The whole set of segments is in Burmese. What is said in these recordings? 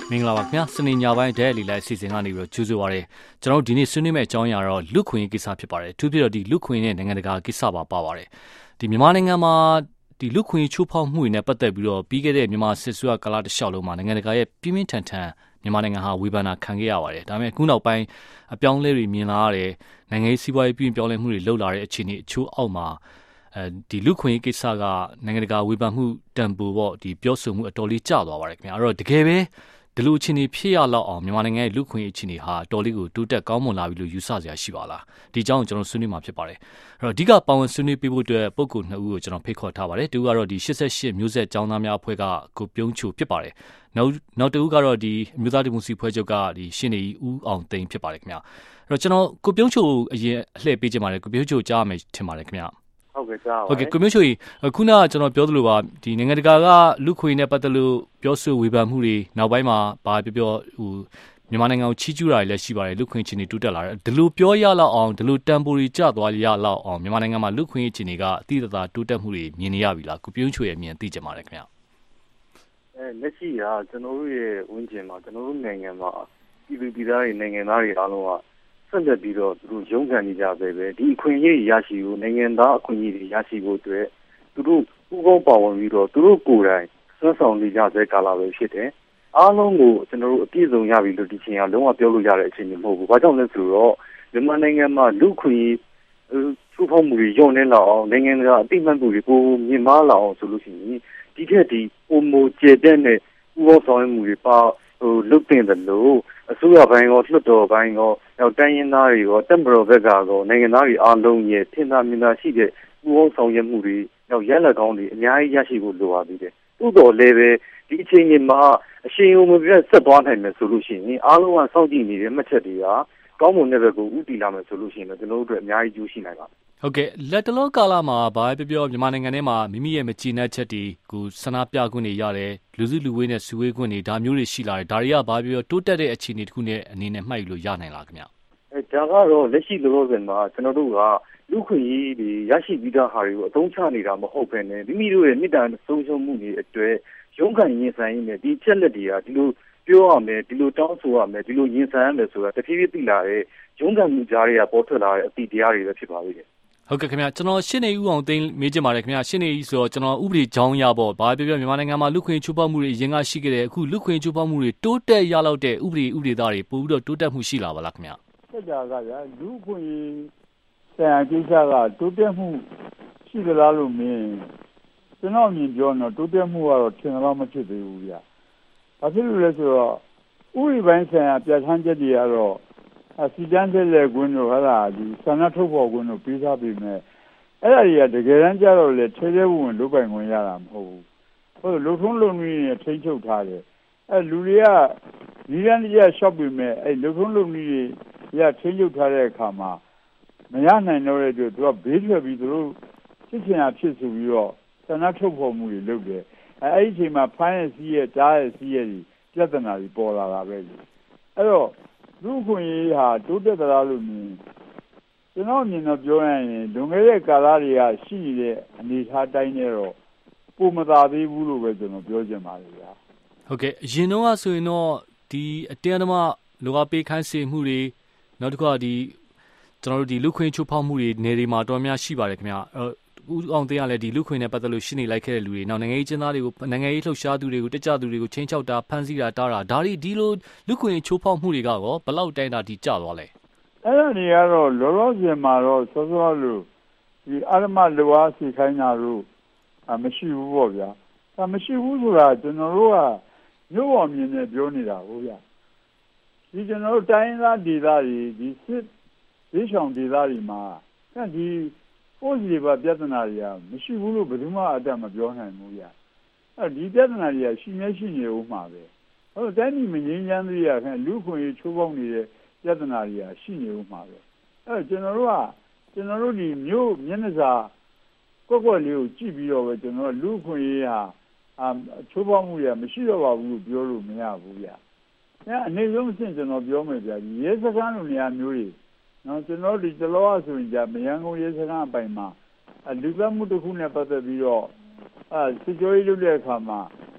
မင်္ဂလာပါခင်ဗျာစနေညပိုင်းတဲ့လီလိုက်အစီအစဉ်ကနေပြီးတော့ကြိုးဆိုပါရစေကျွန်တော်တို့ဒီနေ့ဆွေးနွေးမယ့်အကြောင်းအရာတော့လူခွင့်ရေးကိစ္စဖြစ်ပါတယ်သူဖြစ်တော့ဒီလူခွင့်ရေးနဲ့နိုင်ငံတကာကိစ္စပါပါတယ်ဒီမြန်မာနိုင်ငံမှာဒီလူခွင့်ရေးချိုးဖောက်မှုတွေနဲ့ပတ်သက်ပြီးတော့ပြီးခဲ့တဲ့မြန်မာစစ်ဆွေးကာလတစ်လျှောက်လုံးမှာနိုင်ငံတကာရဲ့ပြင်းပြင်းထန်ထန်မြန်မာနိုင်ငံဟာဝေဖန်တာခံခဲ့ရပါတယ်ဒါပေမဲ့အခုနောက်ပိုင်းအပြောင်းလဲတွေမြင်လာရတယ်နိုင်ငံရေးစီးပွားရေးပြောင်းလဲမှုတွေလှုပ်လာတဲ့အခြေအနေအချို့အောက်မှာဒီလူခွင့်ရေးကိစ္စကနိုင်ငံတကာဝေဖန်မှုတန်ဖိုးပေါ့ဒီပြောဆိုမှုအတော်လေးကျသွားပါတယ်ခင်ဗျာအဲ့တော့တကယ်ပဲဒီလိုအခြေအနေဖြစ်ရလောက်အောင်မြန်မာနိုင်ငံရဲ့လူခွင့်ရေးအခြေအနေဟာတော်လေးကိုတိုးတက်ကောင်းမွန်လာပြီလို့ယူဆစရာရှိပါလားဒီအကြောင်းကိုကျွန်တော်ဆွေးနွေးမှာဖြစ်ပါတယ်အဲ့တော့အဓိကပါဝင်ဆွေးနွေးပေးဖို့အတွက်ပုဂ္ဂိုလ်2ဦးကိုကျွန်တော်ဖိတ်ခေါ်ထားပါတယ်တူကတော့ဒီ88မျိုးဆက်ကျောင်းသားများအဖွဲ့ကကိုပြုံးချိုဖြစ်ပါတယ်နောက်တူကတော့ဒီအမျိုးသားဒီမိုကရေစီဖွဲ့ချုပ်ကဒီရှင်းနေဦးအောင်သိန်းဖြစ်ပါတယ်ခင်ဗျာအဲ့တော့ကျွန်တော်ကိုပြုံးချိုအရင်အလှည့်ပေးခြင်းပါတယ်ကိုပြုံးချိုကြားမယ်ထင်ပါတယ်ခင်ဗျာဟုတ်ကဲ့ကြားပါဟုတ်ကဲ့ကိုမျိုးချိုခုနကကျွန်တော်ပြောသလိုပါဒီနိုင်ငံတကာကလူခွေနဲ့ပတ်သက်လို့ပြောဆိုဝေဖန်မှုတွေနောက်ပိုင်းမှာဘာပြောဟိုမြန်မာနိုင်ငံကိုချီးကျူးတာတွေလည်းရှိပါတယ်လူခွင့်ချင်းတွေတိုးတက်လာတယ်ဒီလိုပြောရလောက်အောင်ဒီလိုတန်ဖိုးတွေကျသွားရလောက်အောင်မြန်မာနိုင်ငံမှာလူခွင့်ချင်းတွေကအတိအသာတိုးတက်မှုတွေမြင်နေရပြီလားကိုပြုံးချိုရဲ့အမြင်သိကြပါတယ်ခင်ဗျလက်ရှိကကျွန်တော်တို့ရဲ့ဝန်းကျင်မှာကျွန်တော်တို့နိုင်ငံမှာပြည်သားတွေနိုင်ငံသားတွေအားလုံးကဆက်လက်ပြီးတော့သူတို့ရုန်းကန်နေကြပဲဒီအခွင့်အရေးရရှိဖို့နိုင်ငံသားအခွင့်အရေးတွေရရှိဖို့အတွက်သူတို့ပူးပေါင်းပါဝင်ပြီးတော့သူတို့ကိုယ်တိုင်ဆွမ်းဆောင်နေကြတဲ့ကာလပဲဖြစ်တယ်အားလုံးကိုကျွန်တော်တို့အပြည့်စုံရပြီလို့ဒီချိန်ကလုံးဝပြောလို့ရတဲ့အခြေအနေမဟုတ်ဘူး။ဘာကြောင့်လဲဆိုတော့မြန်မာနိုင်ငံမှာလူခွင့်ရေးချိုးဖောက်မှုတွေညှော့နှင်းလာအောင်နိုင်ငံကအတိအမှန်မှုတွေပိုမြင့်မားလာအောင်ဆိုလို့ရှိရင်ဒီထက်ဒီပုံမကျေတဲ့နဲ့ပူးပေါင်းဆောင်ရွက်မှုတွေပါလုတ်တင်တယ်လို့အစိုးရဘိုင်းရောလွှတ်တော်ဘိုင်းရောနောက်တိုင်းရင်းသားတွေရောတပ်မတော်ဘက်ကရောနိုင်ငံသားတွေအားလုံးရဲ့ထင်သာမြင်သာရှိတဲ့ပူးပေါင်းဆောင်ရွက်မှုတွေနောက်ရလက်ကောင်းတွေအများကြီးရရှိဖို့လိုပါသေးတယ်။သို့တော်လည်းပဲဒီအချိန်မှာအရှင်ုံမပြတ်ဆက်သွားနိုင်မယ်ဆိုလို့ရှိရင်အားလုံးကစောင့်ကြည့်နေတဲ့မှတ်ချက်တွေကကောင်းမွန်တဲ့ဘက်ကိုဥတည်လာမယ်ဆိုလို့ရှိရင်တော့ကျွန်တော်တို့အတွက်အများကြီးကျိုးရှိနိုင်ပါမယ်။ဟုတ်ကဲ့လက်တလောကာလမှာဘာပြောမြန်မာနိုင်ငံထဲမှာမိမိရဲ့မကြည်နပ်ချက်တွေကိုဆန္ဒပြခွင့်တွေရတယ်လူစုလူဝေးနဲ့စုဝေးခွင့်တွေဒါမျိုးတွေရှိလာတယ်ဒါတွေကဘာပြောတိုးတက်တဲ့အခြေအနေတစ်ခုနဲ့အနေနဲ့မှတ်ယူလို့ရနိုင်လားခင်ဗျ။ဒါကတော့လက်ရှိလောလောဆယ်မှာကျွန်တော်တို့ကလူခွင့်ရေးတွေရရှိပြီးသားဟာတွေကိုအသုံးချနေတာမဟုတ်ဘဲနဲ့မိမိတို့ရဲ့မြစ်တာဆုံးရှုံးမှုတွေအတွက်ရုန်းကန်ရင်ဆိုင်နေဒီချက်လက်တွေကဒီလိုပြောရမယ်ဒီလိုတောင်းဆိုရမယ်ဒီလိုရင်ဆိုင်ရမယ်ဆိုတာတဖြည်းဖြည်းသိလာတဲ့ရုန်းကန်မှုကြားတွေကပေါ်ထွက်လာတဲ့အသည့်တရားတွေပဲဖြစ်ပါလိမ့်မယ်ဟုတ်ကဲ့ခင်ဗျာကျွန်တော်ရှင်းနေဦးအောင်သိမေးချင်ပါတယ်ခင်ဗျာရှင်းနေဦးဆိုတော့ကျွန်တော်ဥပဒေကြောင်းရပေါ့ဘာပြောမြန်မာနိုင်ငံမှာလူခွင့်ချိုးဖောက်မှုတွေအရင်ကရှိခဲ့တယ်အခုလူခွင့်ချိုးဖောက်မှုတွေတိုးတက်ရလောက်တဲ့ဥပဒေသားတွေပို့ပြီးတော့တိုးတက်မှုရှိလာပါလားခင်ဗျာတက်တာကဗျာလူခွင့်ဆရာကိစ္စကတိုးတက်မှုရှိသလားလို့မင်းကျွန်တော်မြင်ပြောတော့တိုးတက်မှုကတော့ထင်တော့မဖြစ်သေးဘူးဗျာဘာဖြစ်လို့လဲဆိုတော့ဥပဒေပိုင်းဆိုင်ရာပြဋ္ဌာန်းချက်တွေကတော့စီတန်းတဲ့လေကွင်းတို့ဟာလာဒီဆန္ဒထုတ်ဖော်ကွင်းတို့ပြီးသားပြီမဲ့အဲ့ဒါတွေကတကယ်တမ်းကျတော့လေထဲထဲဝင်လုပိုင်ခွင့်ရတာမဟုတ်ဘူးဟုတ်လုံထုံးလုံနည်းနဲ့ထိန်းချုပ်ထားတယ်အဲ့လူတွေကဒီရန်တရားရှော့ပြီမဲ့အဲ့လုံထုံးလုံနည်းတွေရထိန်းချုပ်ထားတဲ့အခါမှာမရနိုင်တော့တဲ့အတွက်သူကဘေးထွက်ပြီးသူတို့ဖြစ်ချင်တာဖြစ်ဆိုပြီးတော့ဆန္ဒထုတ်ဖော်မှုတွေလုပ်တယ်အဲ့ဒီအချိန်မှာဖိုင်းရစီးရဲ့ကြားရစီးရဲ့ပြဿနာတွေပေါ်လာတာပဲလေအဲ့တော့လူခွင့်ရေးဟာတိုးတက်သလားလို့မြင်ကျွန်တော်မြင်တော့ပြောရရင်လွန်ခဲ့တဲ့ကာလတွေကရှိနေတဲ့အနေအထားတိုင်းနဲ့တော့ပုံမသာသေးဘူးလို့ပဲကျွန်တော်ပြောချင်ပါတယ်ဗျာဟုတ်ကဲ့အရင်တော့ဆိုရင်တော့ဒီအတင်းအဓမ္မလူအပေးခိုင်းစေမှုတွေနောက်တစ်ခါဒီကျွန်တော်တို့ဒီလူခွင့်ချိုးဖောက်မှုတွေနေတွေမှာတော်များရှိပါတယ်ခင်ဗျာဦးအောင်သိရလဲဒီလူခွင့်နဲ့ပတ်သက်လို့ရှင်းနေလိုက်ခဲ့တဲ့လူတွေနောက်နိုင်ငံရေးကျင်းသားတွေကိုနိုင်ငံရေးလှုပ်ရှားသူတွေကိုတက်ကြသူတွေကိုချင်းချောက်တာဖမ်းဆီးတာတားတာဒါတွေဒီလိုလူခွင့်ချိုးဖောက်မှုတွေကရောဘယ်လောက်တိုင်းတာဒီကျသွားလဲအဲ့ဒါတွေကတော့လောလောဆယ်မှာတော့စောစောလို့ဒီအာရမလူအားစီခိုင်းတာတို့မရှိဘူးပေါ့ဗျာဒါမရှိဘူးဆိုတာကျွန်တော်တို့ကမြို့ပေါ်မြင်နေပြောနေတာဟုတ်ဗျာဒီကျွန်တော်တို့တိုင်းသားဒေသတွေဒီစစ်ဒေသဒေသတွေမှာဒီကိုယ်စီပါပြဿနာတွေကမရှိဘူးလို့ဘယ်သူမှအတတ်မပြောနိုင်ဘူးဗျာအဲဒီပြဿနာတွေကရှိနေဦးမှာပဲဟုတ်တိုင်းပြည်မငြိမ်းချမ်းသေးရခင်လူခွင့်ရေးချိုးဖောက်နေတဲ့ပြဿနာတွေကရှိနေဦးမှာပဲကျွန်တော်တို့ဒီမြို့မျက်နှာစာကွက်လေးကိုကြည့်ပြီးတော့ပဲကျွန်တော်လူခွင့်ရေးဟာချိုးဖောက်မှုတွေကမရှိတော့ပါဘူးလို့ပြောလို့မရဘူးဗျာအနေဆုံးအဆင့်ကျွန်တော်ပြောမယ်ဗျာရဲစခန်းလိုနေရာမျိုးတွေနော်ကျွန်တော်ဒီတလောဆိုရင်じゃမရန်ကုန်ရဲစခန်းအပိုင်မှာလူသတ်မှုတစ်ခုနဲ့ပတ်သက်ပြီးတော့စစ်ကြောရေးလုပ်တဲ့အခါမှာ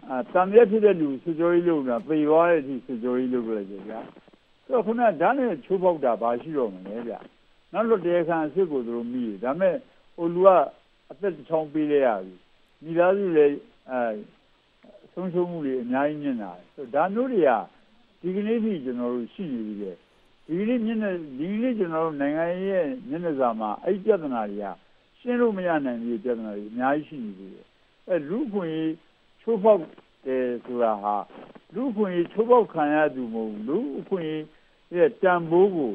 တန်မြတ်ဖြစ်တဲ့လူစစ်ကြောရေးလုပ်တာပေသွားတဲ့အထိစစ်ကြောရေးလုပ်လိုက်ကြဗျာဆိုတော့ခုနကဓာတ်နဲ့ချိုးပေါက်တာဘာရှိတော့မလဲဗျနောက်တော့တရားခံအစ်စ်ကိုသူတို့မိတယ်ဒါမဲ့ဟိုလူကအသက်တစ်ချောင်းပေးလိုက်ရပြီမိသားစုလည်းဆုံးရှုံးမှုတွေအများကြီးမြင်လာတယ်ဆိုတော့ဒါမျိုးတွေကဒီကနေ့ထိကျွန်တော်တို့ရှိနေပြီလေဒီကနေ့ကျွန်တော်တို့နိုင်ငံရဲ့မျက်နှာစာမှာအဲ့ပြဿနာတွေကရှင်းလို့မရနိုင်တဲ့ပြဿနာတွေအများကြီးရှိနေပြီလူခွင့်ချိုးဖောက်တယ်ဆိုတာဟာလူခွင့်ချိုးဖောက်ခံရသူမဟုတ်လူခွင့်ရဲ့တန်ဖိုးကို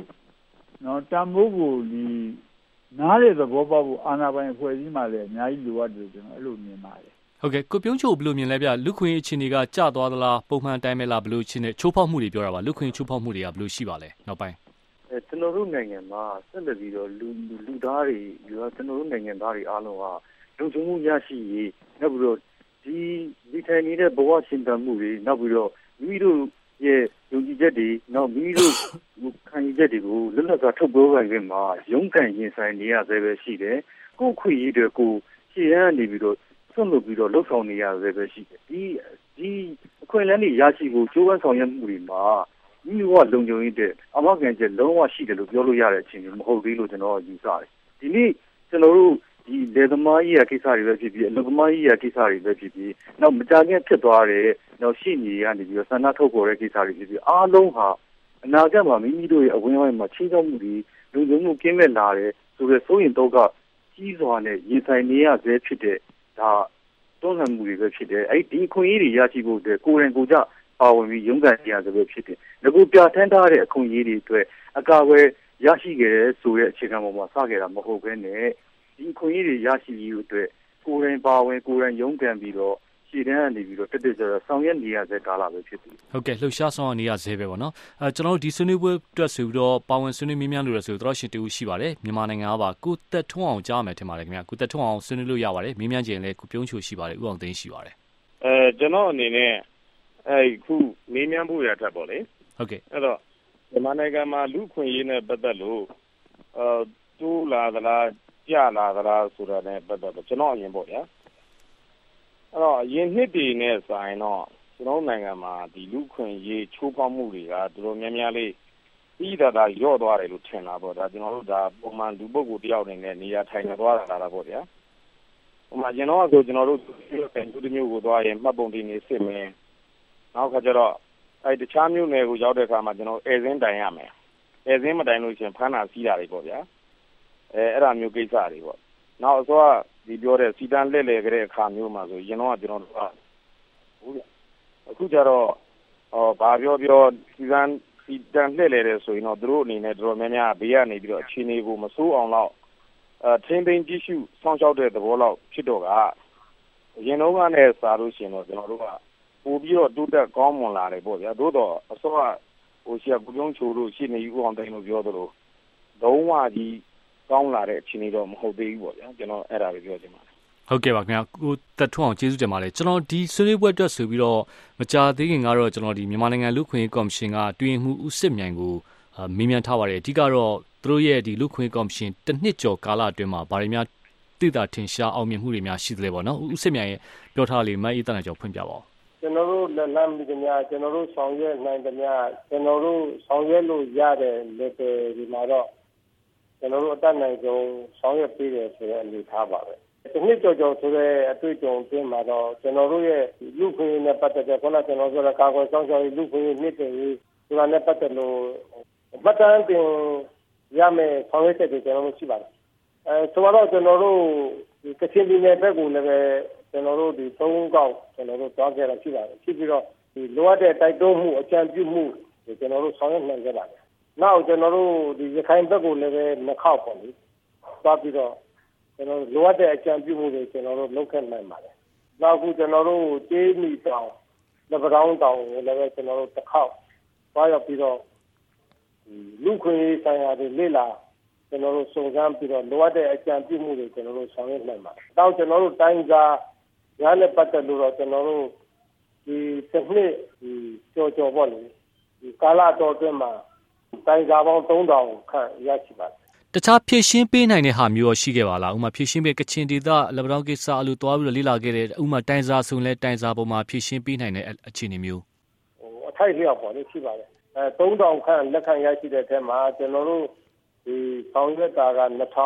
ဒီနားတဲ့သဘောပေါက်ဖို့အာဏာပိုင်အဖွဲ့အစည်းမှလည်းအများကြီးလိုအပ်တယ်ကျွန်တော်အဲ့လိုမြင်ပါတယ်ဟုတ်ကဲ့ကိုပြုံးချိုဘယ်လိုမြင်လဲဗျလူခွင့်အခြေအနေကကျသွားသလားပုံမှန်တိုင်းပဲလားဘယ်လိုအခြေအနေချိုးဖောက်မှုတွေပြောတာပါလူခွင့်ချိုးဖောက်မှုတွေကဘယ်လိုရှိပါလဲနောက်ပိုင်းကျွန်တော်တို့နိုင်ငံမှာဆက်လက်ပြီးတော့လူသားတွေကျွန်တော်တို့နိုင်ငံသားတွေအားလုံးကလုံခြုံမှုရရှိရေးနောက်ပြီးတော့ဒီထိုင်နေတဲ့ဘဝရှင်သန်မှုတွေနောက်ပြီးတော့မိမိတို့ရဲ့ယုံကြည်ချက်တွေနောက်မိမိတို့ခံယူချက်တွေကိုလွတ်လပ်စွာထုတ်ပြောနိုင်ခွင့်မှာရုန်းကန်ရင်ဆိုင်နေရဆဲပဲရှိတယ်ကိုယ်ခွင့်ရည်တွေကိုရှေ့ရန်နေပြီးတော့ဆွန့်လွတ်ပြီးတော့လှုပ်ဆောင်နေရဆဲပဲရှိတယ်ဒီအခွင့်အလမ်းတွေရရှိဖို့ကြိုးပမ်းဆောင်ရွက်မှုတွေမှာမိမိတို့ကလုံခြုံရေးတဲ့အာမခံချက်လုံးဝရှိတယ်လို့ပြောလို့ရတဲ့အချိန်မျိုးမဟုတ်သေးလို့ကျွန်တော်ယူဆတယ်ဒီနေ့ကျွန်တော်တို့ဒီလေသမားကြီးရဲ့ကိစ္စတွေပဲဖြစ်ဖြစ်အလုပ်သမားကြီးရဲ့ကိစ္စတွေပဲဖြစ်ဖြစ်နောက်မကြာခင်ဖြစ်သွားတဲ့နောက်ရှိနေရနေပြီးတော့ဆန္ဒထုတ်ပေါ်တဲ့ကိစ္စတွေဖြစ်ဖြစ်အားလုံးဟာအနာဂတ်မှာမိမိတို့ရဲ့အဝန်းအဝိုင်းမှာချင်းချောက်မှုတွေလုံခြုံမှုကင်းမဲ့လာတယ်ဆိုတဲ့စိုးရင်တော့ကကြီးစွာနဲ့ရင်ဆိုင်နေရဆဲဖြစ်တဲ့ဒါတွန်းလှန်မှုတွေပဲဖြစ်တယ်အဲ့ဒီအခွင့်အရေးတွေရရှိဖို့အတွက်ကိုယ်တိုင်ကိုယ်ကျပါဝင်ပြီးရုန်းကန်ရဆဲပဲဖြစ်တယ်ငါတို့ပြဋ္ဌာန်းထားတဲ့အခွင့်အရေးတွေအတွက်အကာအကွယ်ရရှိခဲ့တဲ့ဆိုတဲ့အခြေခံပေါ်မှာစခဲ့တာမဟုတ်ဘဲနဲ့ဒီခွင့်ရည်တွေရရှိရေးအတွက်ကိုယ်တိုင်ပါဝင်ကိုယ်တိုင်ရုန်းကန်ပြီးတော့ရှေ့တန်းကနေပြီးတော့တက်ကြဆောင်ရွက်နေရတဲ့ကာလပဲဖြစ်တယ်ဟုတ်ကဲ့လှုပ်ရှားဆောင်ရွက်နေရဆဲပဲပေါ့နော်ကျွန်တော်တို့ဒီဆွေးနွေးပွဲအတွက်ဆိုပြီးတော့ပါဝင်ဆွေးနွေးမြင်းများလို့ရဆိုတော့ရှင်တူရှိပါတယ်မြန်မာနိုင်ငံကပါကိုသက်ထွန်းအောင်ကြားမယ်ထင်ပါတယ်ခင်ဗျာကိုသက်ထွန်းအောင်ဆွေးနွေးလို့ရပါတယ်မြင်းများကျင်လည်းကိုပြုံးချိုရှိပါတယ်ဥအောင်သိန်းရှိပါတယ်ကျွန်တော်အနေနဲ့ခုမြင်းများဖို့ရထပ်ပေါ့လေဟုတ်ကဲ့အဲ့တော့မြန်မာနိုင်ငံမှာလူခွင့်ရေးနဲ့ပတ်သက်လို့တိုးလာသလားကြလာသလားဆိုတာနဲ့ပတ်သက်တော့ကျွန်တော်အရင်ပေါ့ဗျာအဲ့တော့အရင်နှစ်တွေနဲ့ဆိုင်တော့ကျွန်တော်နိုင်ငံမှာဒီလူခွင့်ရေးချိုးဖောက်မှုတွေကတော်တော်များများလေးပြီးတာရော့သွားတယ်လို့ထင်တာပေါ့ဒါကျွန်တော်တို့ဒါပုံမှန်လူပုဂ္ဂိုလ်တယောက်အနေနဲ့နေရာထိုင်နေသွားတာပေါ့ဗျာဟိုမှာကျွန်တော်ဆိုကျွန်တော်တို့လူမျိုးကိုသွားရင်မှတ်ပုံတင်နေစစ်မယ်နောက်ခါကျတော့တခြားမျိုးနယ်ကိုရောက်တဲ့အခါမှာကျွန်တော်ဧည့်စင်းတိုင်ရမယ်ဧည့်စင်းမတိုင်လို့ရှိရင်ဖမ်းတာစီးတာတွေပေါ့ဗျာအဲ့ဒါမျိုးကိစ္စတွေပေါ့နောက်အစောကဒီပြောတဲ့စီတန်းလှည့်လည်ကြတဲ့အခါမျိုးမှာဆိုရင်တော့ကျွန်တော်တို့ဟုတ်အခုကျတော့ဘာပြောစီတန်းလှည့်လည်တယ်ဆိုရင်တော့သူတို့အနေနဲ့တော်တော်များများဘေးကနေပြီးတော့အခြေအနေကိုမဆိုးအောင်တော့ထင်းသိမ်းကြည့်ရှုစောင့်ရှောက်တဲ့သဘောလောက်ဖြစ်တော့ကအရင်တော့ကနဲ့စားလို့ရှိရင်တော့ကျွန်တော်တို့ကပို့ပြီးတော့တိုးတက်ကောင်းမွန်လာတယ်ပေါ့ဗျာသို့တော့အစောကရှိကကိုပြုံးချိုတို့ရှိနေဦးအောင်တိုင်းလို့ပြောသလိုလုံးဝကြီးကောင်းလာတဲ့အခြေအနေတော့မဟုတ်သေးဘူးပေါ့ဗျာကျွန်တော်အဲ့ဒါပဲပြောချင်ပါတယ်ဟုတ်ကဲ့ပါခင်ဗျာကိုသက်ထွန်းအောင်ကျေးဇူးတင်ပါတယ်ကျွန်တော်ဒီဆွေးနွေးပွဲအတွက်ဆိုပြီးတော့မကြာသေးခင်ကတော့ကျွန်တော်ဒီမြန်မာနိုင်ငံလူခွင့်ကော်မရှင်ကတွင်မှုဦးစစ်မြိုင်ကိုမေးမြန်းထားပါတယ်အဓိကတော့သူတို့ရဲ့ဒီလူခွင့်ကော်မရှင်တစ်နှစ်ကျော်ကာလအတွင်းမှာဗားတွေများသိတာထင်ရှားအောင်မြင်မှုတွေများရှိသလဲပေါ့နော်ဦးစစ်မြိုင်ရဲ့ပြောထားလေးမအေးတန်းကြောင့်ဖွင့်ပြပါဦးကျွန်တော်တို့လက်လမ်းမိသမျှကျွန်တော်တို့ဆောင်ရွက်နိုင်သမျှကျွန်တော်တို့ဆောင်ရွက်လို့ရတဲ့လက်တွေဒီမှာတော့ကျွန်တော်တို့အတတ်နိုင်ဆုံးဆောင်ရွက်ပေးတယ်ဆိုတဲ့အနေထားပါပဲဒီနှစ်ကြော်ဆိုတဲ့အတွေ့အကြုံအတွင်းမှာတော့ကျွန်တော်တို့ရဲ့လူခွင့်နဲ့ပတ်သက်တဲ့ခုနကျွန်တော်ပြောတဲ့ကာကွယ်ဆောင်ရှောက်ရေးလူခွင့်နှစ်တွေဆိုတာနဲ့ပတ်သက်လို့မှတ်တမ်းတင်ရမယ်ဆောင်ရွက်ချက်တွေကျွန်တော်တို့ရှိပါတယ်ဆိုတော့ကျွန်တော်တို့ဒီကချင်ပြည်နယ်ဘက်ကိုလည်းပဲကျွန်တော်တို့ဒီ3ကောက်ကျွန်တော်တို့သွားခဲ့တာရှိပါတယ်ဖြစ်ပြီးတော့ဒီလိုအပ်တဲ့တိုက်တွန်းမှုအကြံပြုမှုကျွန်တော်တို့ဆောင်ရွက်နိုင်ကြပါတယ်နောက်ကျွန်တော်တို့ဒီရခိုင်ဘက်ကိုလည်းပဲနှစ်ခေါက်ပေါ့လေသွားပြီးတော့ကျွန်တော်လိုအပ်တဲ့အကြံပြုမှုတွေကျွန်တော်တို့လုပ်ခဲ့နိုင်ပါတယ်နောက်ခုကျွန်တော်တို့ကျေးမီတောင်လက်ပတောင်းတောင်ကိုလည်းပဲကျွန်တော်တို့တစ်ခေါက်သွားရောက်ပြီးတော့လူခွင့်ဆိုင်ရာတွေလေ့လာကျွန်တော်တို့စုံစမ်းပြီးတော့လိုအပ်တဲ့အကြံပြုမှုတွေကျွန်တော်တို့ဆောင်ရွက်နိုင်ပါတယ်နောက်ကျွန်တော်တို့တိုင်းစားရတဲ့ပတ်သက်လို့တော့ကျွန်တော်တို့ဒီတစ်နှစ်ကြော်ပေါ့လေဒီကာလတော်အတွင်းမှာတိုင်းစားပေါင်း3000ခန့်ရရှိပါတယ်တခြားဖြည့်ရှင်းပေးနိုင်တဲ့ဟာမျိုးရှိခဲ့ပါလားဥမာဖြည့်ရှင်းပေးကချင်ဒေသလက်ဗတောင်းကိစ္စအလိုသွားပြီးတော့လေ့လာခဲ့တဲ့ဥမာတိုင်စာဆိုလဲတိုင်စာပေါ်မှာဖြည့်ရှင်းပေးနိုင်တဲ့အခြေအနေမျိုးအထိုက်လျောက်ပေါ့လေရှိပါတယ်3000ခန့်လက်ခံရရှိတဲ့အထက်မှာကျွန်တော်တို့ဒီဆောင်ရွက်တာက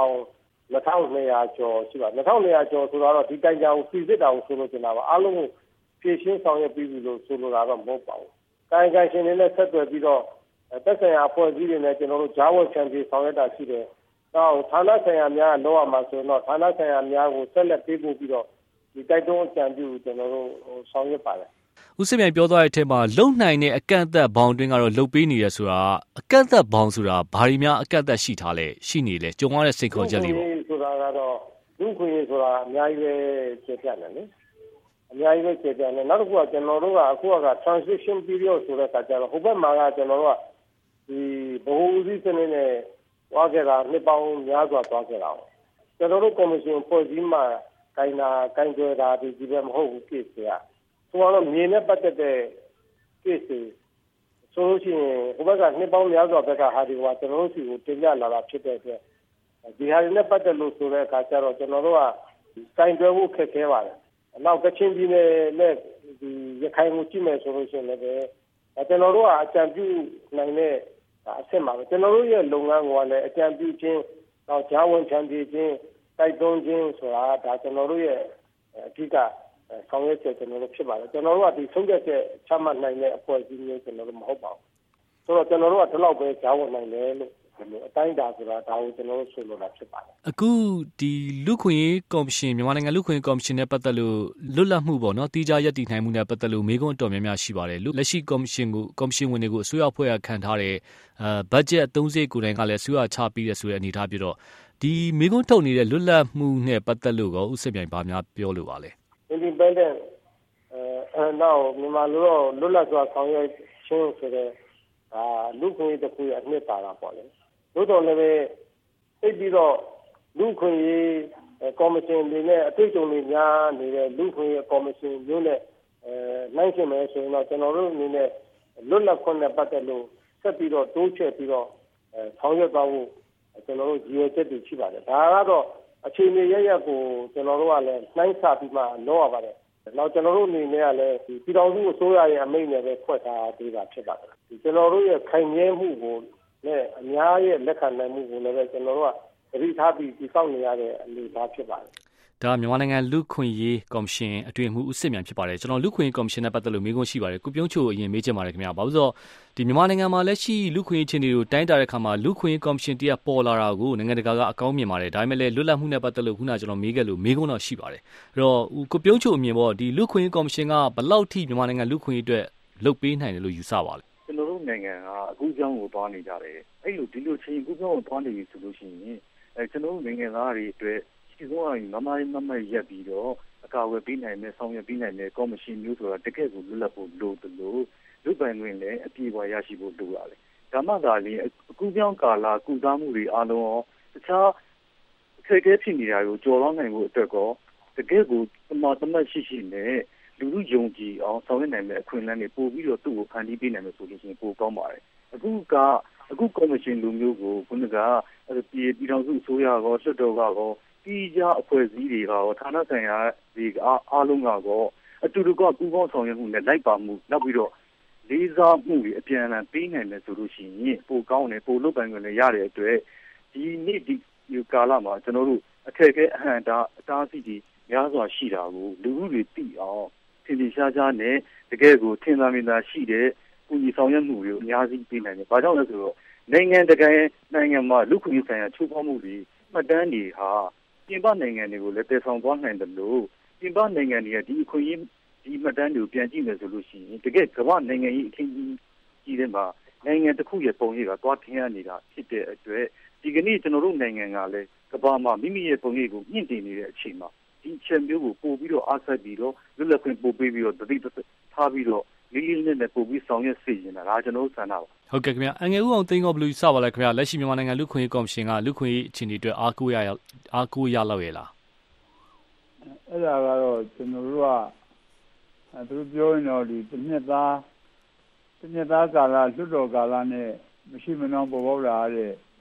2200ကျော်ရှိပါ2200ကျော်ဆိုတော့ဒီတိုင်စာကိုပြည်စစ်တာကိုဆိုလို့ကျင်တာပါအားလုံးကိုဖြည့်ရှင်းဆောင်ရွက်ပြီးပြီလို့ဆိုလိုတာတော့မဟုတ်ပါဘူးကိုင်ရှင်တွေနဲ့ဆက်သွယ်ပြီးတော့သက်ဆိုင်ရာအဖွဲ့အစည်းတွေနဲ့ကျွန်တော်တို့ဂျာဝတ်ချန်ပီဆောင်ရွက်တာရှိတယ်တော့ဌာနဆိုင်ရာများလောက်ရမှာဆိုတော့ဌာနဆိုင်ရာများကိုဆက်လက်ပေးပို့ပြီးတော့ဒီတိုက်တွန်းအကြံပြုကျွန်တော်တို့ဆောင်ရွက်ပါတယ်ဦးစင်မြိုင်ပြောသွားတဲ့အထက်မှာလုံနိုင်တဲ့အကန့်အသတ်ဘောင်တွင်းကတော့လှုပ်ပေးနေရဆိုတာအကန့်အသတ်ဘောင်ဆိုတာဘာတွေများအကန့်အသတ်ရှိထားလဲရှိနေလဲကြုံရတဲ့စိတ်ခေါ်ချက်လေးပေါ့ဆိုတာကတော့လူခွင့်ရေးဆိုတာအများကြီးပဲကျေပြတ်တယ်လေအများကြီးပဲကျေပြတ်တယ်နောက်တစ်ခုကကျွန်တော်တို့ကအခုက transition period ဆိုတဲ့အခါကျတော့ဟိုဘက်မှာကကျွန်တော်တို့ကဒီဘ ਹੁ ဦးစီးစနစ်နဲ့သွားခဲ့တာနှစ်ပေါင်းများစွာသွားခဲ့တာကျွန်တော်တို့ကော်မရှင်ဖွဲ့စည်းမှကိုင်တွယ်တာဒီပဲမဟုတ်ဘူး case တွေကဆိုတော့မြေနဲ့ပတ်သက်တဲ့ case တွေဆိုလို့ရှိရင်ဟိုဘက်ကနှစ်ပေါင်းများစွာဘက်ကဟာဒီကကျွန်တော်တို့စီကိုတင်ပြလာတာဖြစ်တဲ့အတွက်ဒီဟာတွေနဲ့ပတ်သက်လို့ဆိုတဲ့အခါကျတော့ကျွန်တော်တို့ကကိုင်တွယ်ဖို့ခက်ခဲပါတယ်နောက်ကချင်ပြည်နယ်နဲ့ဒီရခိုင်ကိုကြည့်မယ်ဆိုလို့ရှိရင်လည်းကျွန်တော်တို့ကအကြံပြုနိုင်တဲ့အဆင့်မှာပဲကျွန်တော်တို့ရဲ့လုပ်ငန်းကလည်းအကြံပြုခြင်းနောက်ဂျာဝန်ချန်ပီခြင်းတိုက်တွန်းခြင်းဆိုတာဒါကျွန်တော်တို့ရဲ့အဓိကဆောင်ရွက်ချက်ကျွန်တော်တို့ဖြစ်ပါတယ်ကျွန်တော်တို့ကဒီဆုံးဖြတ်ချက်ချမှတ်နိုင်တဲ့အဖွဲ့အစည်းမျိုးကျွန်တော်တို့မဟုတ်ပါဘူးဆိုတော့ကျွန်တော်တို့ကဒီလောက်ပဲဂျာဝန်နိုင်တယ်လို့အတိုင်းဒါဆိုတာဒါကိုကျွန်တော်တို့ဆိုလိုတာဖြစ်ပါတယ်အခုဒီလူခွင့်ရေးကော်မရှင်မြန်မာနိုင်ငံလူခွင့်ရေးကော်မရှင်နဲ့ပတ်သက်လို့လွတ်လပ်မှုပေါ့နော်တီးခြားရည်တည်နိုင်မှုနဲ့ပတ်သက်လို့မေးခွန်းတော်များများရှိပါတယ်လက်ရှိကော်မရှင်ဝင်တွေကိုအစိုးရဖွဲ့ခံထားတဲ့ဘတ်ဂျက်အသုံးစရိတ်ကိုယ်တိုင်ကလည်းအစိုးရချပြီးတဲ့ဆိုတဲ့အနေအထားပြတော့ဒီမေးခွန်းထုတ်နေတဲ့လွတ်လပ်မှုနဲ့ပတ်သက်လို့ဦးစစ်မြိုင်ဗာများပြောလို့ပါလဲ independent နောက်မြန်မာလူတော့လွတ်လပ်စွာဆောင်ရွက်ခြင်းဆိုတဲ့လူခွင့်ရေးတစ်ခုရဲ့အနှစ်သာရပေါ့လေတို့တော်လည်းပဲသိပြီးတော့လူခွင့်ရေးကော်မရှင်တွေနဲ့အတွေ့အကြုံတွေများနေတဲ့လူခွင့်ရေးကော်မရှင်မျိုးနဲ့နိုင်ရှင်မယ်ဆိုရင်တော့ကျွန်တော်တို့အနေနဲ့လွတ်လပ်ခွင့်နဲ့ပတ်သက်လို့ဆက်ပြီးတော့တိုးချဲ့ပြီးတော့ဆောင်ရွက်သွားဖို့ကျွန်တော်တို့ရည်ရွယ်ချက်တွေရှိပါတယ်ဒါကတော့အခြေအနေရရကိုကျွန်တော်တို့ကလည်းနှိုင်းစာပြီးမှလုပ်ရပါတယ်နောက်ကျွန်တော်တို့အနေနဲ့ကလည်းပြည်တော်စုအစိုးရရဲ့အမိန့်နဲ့ပဲဖွဲ့ထားသေးတာဖြစ်ပါတယ်ကျွန်တော်တို့ရဲ့ခိုင်မြဲမှုကိုနဲ့အများရဲ့လက်ခံနိုင်မှုကိုလည်းပဲကျွန်တော်တို့ကသတိထားပြီးတည်ဆောက်နေရတဲ့အနေအထားဖြစ်ပါတယ်ဒါမြန်မာနိုင်ငံလူခွင့်ရေးကော်မရှင်အတွင်းမှုဦးစစ်မြန်ဖြစ်ပါတယ်ကျွန်တော်လူခွင့်ရေးကော်မရှင်နဲ့ပတ်သက်လို့မေးခွန်းရှိပါတယ်ကိုပြုံးချိုအရင်မေးချင်ပါတယ်ခင်ဗျာဘာလို့ဆိုတော့ဒီမြန်မာနိုင်ငံမှာလက်ရှိလူခွင့်ရေးချင်းတွေကိုတိုင်းတာတဲ့အခါမှာလူခွင့်ရေးကော်မရှင်တရားပေါ်လာတာကိုနိုင်ငံတကာကအကောင်းမြင်ပါတယ်ဒါပေမဲ့လည်းလွတ်လပ်မှုနဲ့ပတ်သက်လို့ခုနကျွန်တော်မေးခဲ့လို့မေးခွန်းတော့ရှိပါတယ်အဲ့တော့ကိုပြုံးချိုအမြင်ပေါ့ဒီလူခွင့်ရေးကော်မရှင်ကဘယ်လောက်ထိမြန်မာနိုင်ငံလူခွင့်ရေးအတွက်လုပ်ပေးနိုင်တယ်လို့ယူဆပါလဲကျွန်တော်တို့နိုင်ငံကအကူအကြောင်းကိုတွားနေကြတယ်အဲ့လိုဒီလိုချင်းအကူအကြောင်းကိုတွားနေပြီဆိုလို့ရှိရင်ကျွန်တော်တို့နိုင်ငံသားတွေအတွက်ဒီဆုံးအမမရက်ပြီးတော့အကာအကွယ်ပေးနိုင်မယ်ဆောင်ရွက်ပေးနိုင်မယ်ကော်မရှင်မျိုးဆိုတာတကယ့်ကိုလွတ်လပ်ဖို့လိုတယ်လို့လူပိုင်ခွင့်လည်းအပြည့်အဝရရှိဖို့လိုရတယ်ဒါမှသာလျှင်အကူပြောင်းကာလကုသမှုတွေအားလုံးရောတခြားအခက်အခဲဖြစ်နေတာကိုကြော်လွှားနိုင်ဖို့အတွက်ကောတကယ့်ကိုသမတ်ရှိနဲ့လူလူယုံကြည်အောင်ဆောင်ရွက်နိုင်မယ့်အခွင့်အလမ်းတွေပို့ပြီးတော့သူ့ကိုဖန်တီးပေးနိုင်မယ်ဆိုလို့ရှိရင်ပိုကောင်းပါတယ်အခုကော်မရှင်လူမျိုးကိုခုနကပြည်ထောင်စုအစိုးရကောလွှတ်တော်ကောတီးခြားအဖွဲ့အစည်းတွေကဌာနဆိုင်ရာတွေအားလုံးကတော့အတူတူကပူးပေါင်းဆောင်ရွက်မှုနဲ့လိုက်ပါမှုနောက်ပြီးတော့လေးစားမှုတွေအပြန်အလှန်ပေးနိုင်တယ်ဆိုလို့ရှိရင်ပိုကောင်းတယ်ပိုလုပ်ပိုင်ခွင့်လည်းရတဲ့အတွက်ဒီနေ့ဒီကာလမှာကျွန်တော်တို့အခက်အခဲအဟန့်အတားအဆီးတွေများစွာရှိတာကိုလူမှုတွေသိအောင်ထင်ရှားရှားနဲ့တကယ်ကိုထင်သာမြင်သာရှိတဲ့ကုညီဆောင်ရွက်မှုတွေကိုအများကြီးပေးနိုင်တယ်။ဘာကြောင့်လဲဆိုတော့နိုင်ငံတကာနိုင်ငံမှာလူခွင့်ရေးဆိုင်ရာချိုးဖောက်မှုတွေမှတ်တမ်းတွေဟာပြင်ပနိုင်ငံတွေကိုလည်းတည်ဆောင်သွားနိုင်တယ်လို့ပြင်ပနိုင်ငံတွေကဒီအခွင့်အရေးဒီမှတ်တမ်းတွေကိုပြန်ကြည့်မယ်ဆိုလို့ရှိရင်တကယ်ကမ္ဘာနိုင်ငံရေးအခင်းကြီးတဲ့မှာနိုင်ငံတစ်ခုရဲ့ပုံရိပ်ကသွားထင်ရနေတာဖြစ်တဲ့အတွက်ဒီကနေ့ကျွန်တော်တို့နိုင်ငံကလည်းကမ္ဘာမှာမိမိရဲ့ပုံရိပ်ကိုမြင့်တင်နေတဲ့အချိန်မှာဒီချက်မျိုးကိုပို့ပြီးတော့အားဆက်ပြီးတော့လွတ်လပ်ခွင့်ပို့ပေးပြီးတော့တတိထားပြီးတော့လေးနဲ့ပို့ပြီးဆောင်ရွက်စေချင်တာဒါကျွန်တော်တို့ဆန္ဒပါဟုတ်ကဲ့ခင်ဗျာအငယ်ဦးအောင်သိန်းကဘယ်လိုစပါလဲခင်ဗျာလက်ရှိမြန်မာနိုင်ငံလူခွင့်ရေးကော်မရှင်ကလူခွင့်ရေးအခြေအနေအတွက်အားကိုးရလောက်ရလားအဲ့ဒါကတော့ကျွန်တော်တို့ကသူပြောရင်တော့ဒီတစ်နှစ်သားကာလလွတ်တော်ကာလနဲ့မရှိမနှောင်းပေါ်ပေါက်လာတဲ့